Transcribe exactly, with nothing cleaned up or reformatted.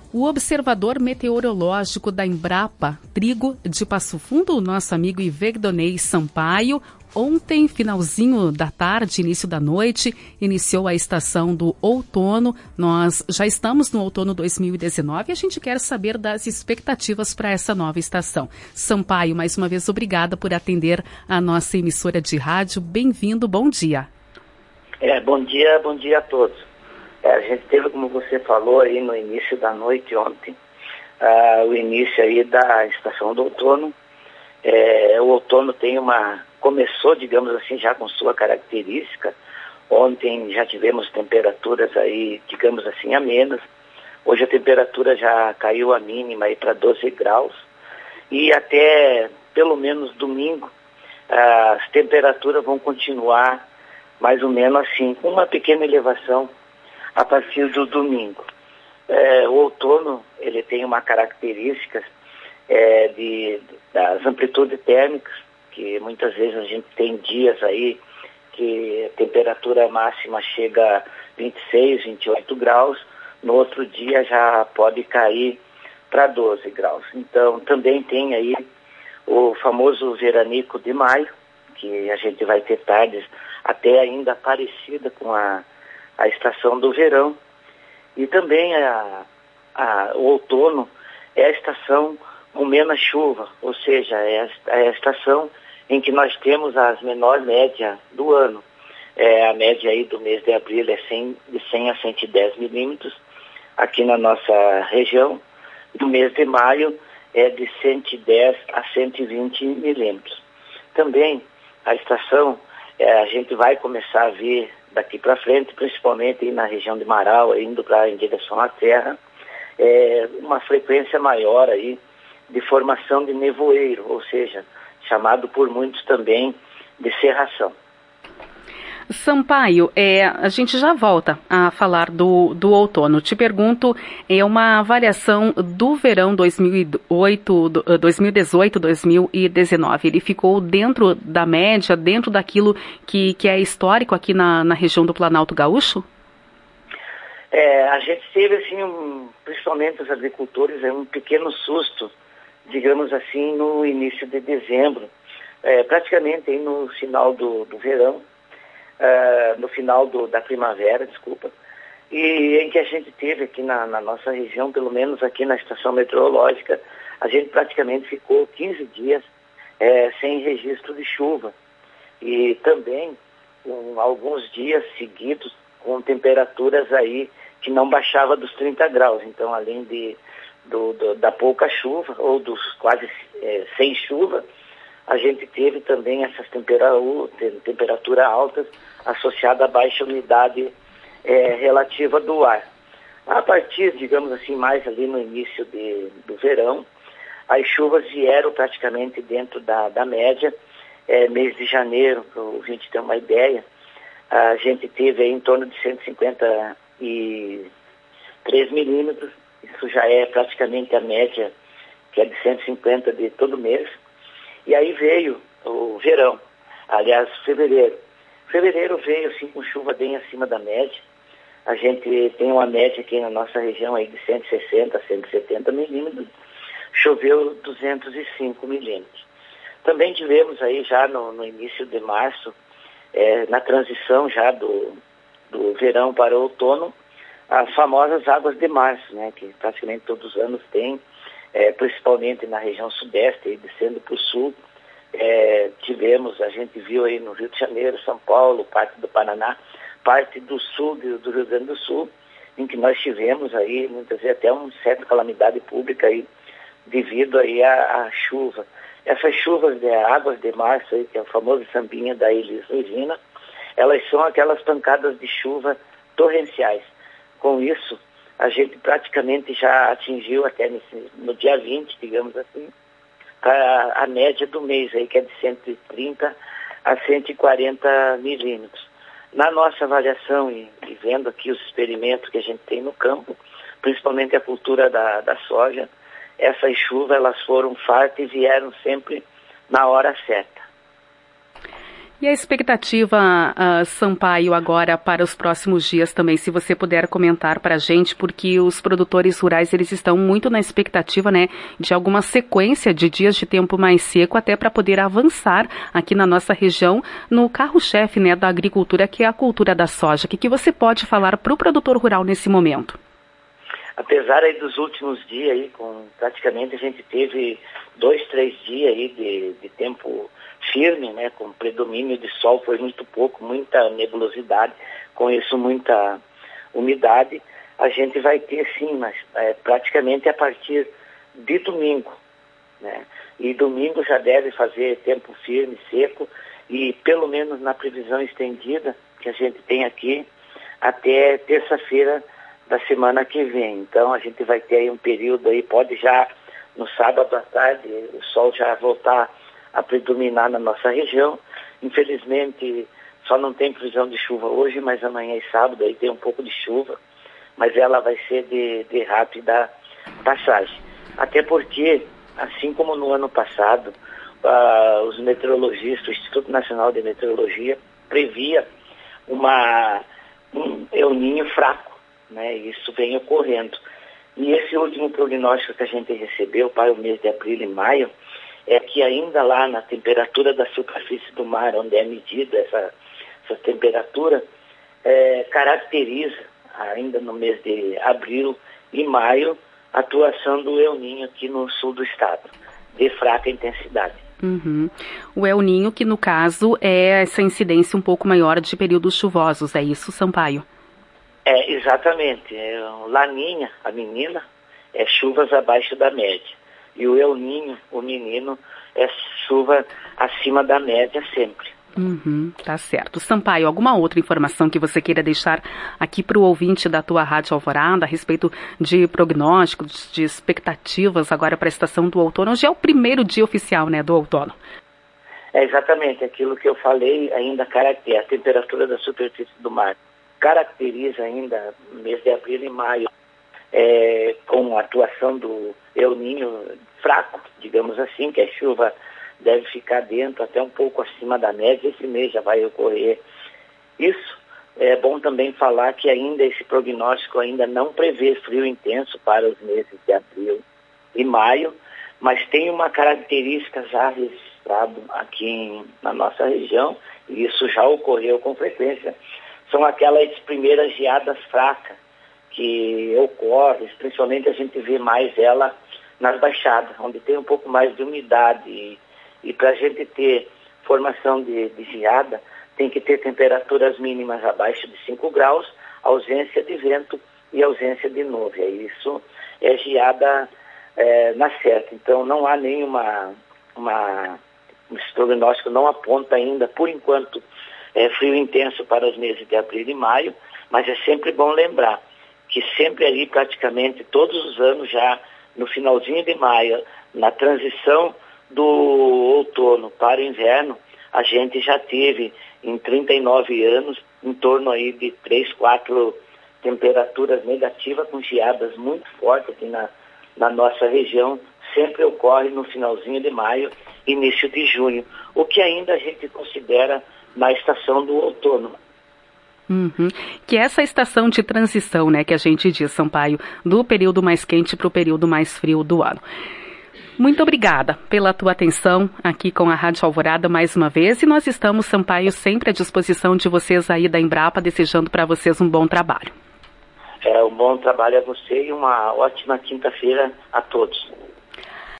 O observador meteorológico da Embrapa Trigo de Passo Fundo, o nosso amigo Ivegdonei Sampaio, ontem, finalzinho da tarde, início da noite, iniciou a estação do outono. Nós já estamos no outono dois mil e dezenove e a gente quer saber das expectativas para essa nova estação. Sampaio, mais uma vez, obrigada por atender a nossa emissora de rádio. Bem-vindo, bom dia. É, bom dia, bom dia a todos. É, a gente teve, como você falou aí no início da noite ontem, uh, o início aí da estação do outono. É, o outono tem uma, começou, digamos assim, já com sua característica. Ontem já tivemos temperaturas aí, digamos assim, amenas. Hoje a temperatura já caiu a mínima aí para doze graus. E até pelo menos domingo, uh, as temperaturas vão continuar mais ou menos assim, com uma pequena elevação a partir do domingo. É, o outono, ele tem uma característica é, de, das amplitudes térmicas, que muitas vezes a gente tem dias aí que a temperatura máxima chega a vinte e seis, vinte e oito graus, no outro dia já pode cair para doze graus. Então, também tem aí o famoso veranico de maio, que a gente vai ter tardes até ainda parecida com a a estação do verão. E também a, a, o outono é a estação com menos chuva, ou seja, é a, é a estação em que nós temos as menores médias do ano. É, a média aí do mês de abril é cem, de cem a cento e dez milímetros aqui na nossa região. Do mês de maio é de cento e dez a cento e vinte milímetros. Também a estação, é, a gente vai começar a ver daqui para frente, principalmente aí na região de Marau, indo para em direção à terra, é, uma frequência maior aí de formação de nevoeiro, ou seja, chamado por muitos também de cerração. Sampaio, é, a gente já volta a falar do, do outono. Te pergunto, é uma avaliação do verão dois mil e oito, dois mil e dezoito, dois mil e dezenove. Ele ficou dentro da média, dentro daquilo que, que é histórico aqui na, na região do Planalto Gaúcho? É, a gente teve, assim, um, principalmente os agricultores, um pequeno susto, digamos assim, no início de dezembro, é, praticamente aí no final do, do verão, Uh, no final do, da primavera, desculpa, e em que a gente teve aqui na, na nossa região, pelo menos aqui na estação meteorológica, a gente praticamente ficou quinze dias é, sem registro de chuva. E também um, alguns dias seguidos com temperaturas aí que não baixava dos trinta graus. Então, além de, do, do, da pouca chuva, ou dos quase é, sem chuva, a gente teve também essas temperaturas temperatura altas associadas à baixa umidade é, relativa do ar. A partir, digamos assim, mais ali no início de, do verão, as chuvas vieram praticamente dentro da, da média. É, mês de janeiro, para o ouvinte ter uma ideia, a gente teve aí em torno de cento e cinquenta e três milímetros. Isso já é praticamente a média, que é de cento e cinquenta de todo mês. E aí veio o verão, aliás, fevereiro. Fevereiro veio assim com chuva bem acima da média. A gente tem uma média aqui na nossa região aí de cento e sessenta a cento e setenta milímetros. Choveu duzentos e cinco milímetros. Também tivemos aí já no, no início de março, é, na transição já do, do verão para o outono, as famosas águas de março, né, que praticamente todos os anos tem. É, principalmente na região sudeste, aí, descendo para o sul, é, tivemos, a gente viu aí no Rio de Janeiro, São Paulo, parte do Paraná, parte do sul do, do Rio Grande do Sul, em que nós tivemos aí, muitas vezes até uma certa calamidade pública aí, devido aí à, à chuva. Essas chuvas de águas de março, aí, que é o famoso sambinha da Elis Regina, elas são aquelas pancadas de chuva torrenciais. Com isso, a gente praticamente já atingiu até nesse, no dia vinte, digamos assim, a, a média do mês, aí, que é de cento e trinta a cento e quarenta milímetros. Na nossa avaliação e, e vendo aqui os experimentos que a gente tem no campo, principalmente a cultura da, da soja, essas chuvas elas foram fartas e vieram sempre na hora certa. E a expectativa, uh, Sampaio, agora para os próximos dias também, se você puder comentar para a gente, porque os produtores rurais eles estão muito na expectativa, né, de alguma sequência de dias de tempo mais seco, até para poder avançar aqui na nossa região no carro-chefe, né, da agricultura, que é a cultura da soja. O que, que você pode falar para o produtor rural nesse momento? Apesar aí dos últimos dias, aí, com, praticamente a gente teve dois, três dias aí de, de tempo firme, né, com predomínio de sol, foi muito pouco, muita nebulosidade, com isso muita umidade, a gente vai ter sim, mas é, praticamente a partir de domingo, né, e domingo já deve fazer tempo firme, seco, e pelo menos na previsão estendida que a gente tem aqui, até terça-feira da semana que vem. Então a gente vai ter aí um período aí, pode já no sábado à tarde o sol já voltar a predominar na nossa região. Infelizmente só não tem previsão de chuva hoje, mas amanhã e sábado aí tem um pouco de chuva, mas ela vai ser de, de rápida passagem. Até porque, assim como no ano passado, uh, os meteorologistas, o Instituto Nacional de Meteorologia previa uma, um El Niño fraco, né? Isso vem ocorrendo. E esse último prognóstico que a gente recebeu para o mês de abril e maio é que ainda lá na temperatura da superfície do mar, onde é medida essa, essa temperatura, é, caracteriza ainda no mês de abril e maio a atuação do El Niño aqui no sul do estado, de fraca intensidade. Uhum. O El Niño, que no caso é essa incidência um pouco maior de períodos chuvosos, é isso, Sampaio? É, exatamente. É, Laninha, a menina, é chuvas abaixo da média. E o El Niño, o menino, é chuva acima da média sempre. Uhum, tá certo. Sampaio, alguma outra informação que você queira deixar aqui para o ouvinte da tua Rádio Alvorada a respeito de prognósticos, de expectativas agora para a estação do outono? Hoje é o primeiro dia oficial, né, do outono. É exatamente aquilo que eu falei, ainda caracteriza a temperatura da superfície do mar. Caracteriza ainda mês de abril e maio é, com a atuação do El Niño fraco, digamos assim, que a chuva deve ficar dentro até um pouco acima da média. Esse mês já vai ocorrer isso. É bom também falar que ainda esse prognóstico ainda não prevê frio intenso para os meses de abril e maio, mas tem uma característica já registrada aqui em, na nossa região, e isso já ocorreu com frequência. São aquelas primeiras geadas fracas que ocorrem, principalmente a gente vê mais ela nas baixadas, onde tem um pouco mais de umidade. E, e para a gente ter formação de, de geada, tem que ter temperaturas mínimas abaixo de cinco graus, ausência de vento e ausência de nuvem. Isso é geada é, na certa. Então não há nenhuma... Uma, esse prognóstico não aponta ainda, por enquanto, É frio intenso para os meses de abril e maio, mas é sempre bom lembrar que sempre ali praticamente todos os anos já no finalzinho de maio, na transição do outono para o inverno, a gente já teve em trinta e nove anos em torno aí de três, quatro temperaturas negativas com geadas muito fortes aqui na, na nossa região, sempre ocorre no finalzinho de maio, início de junho, o que ainda a gente considera na estação do outono. Uhum. Que é essa estação de transição, né, que a gente diz, Sampaio, do período mais quente para o período mais frio do ano. Muito obrigada pela tua atenção aqui com a Rádio Alvorada mais uma vez, e nós estamos, Sampaio, sempre à disposição de vocês aí da Embrapa, desejando para vocês um bom trabalho. É, um bom trabalho a você e uma ótima quinta-feira a todos.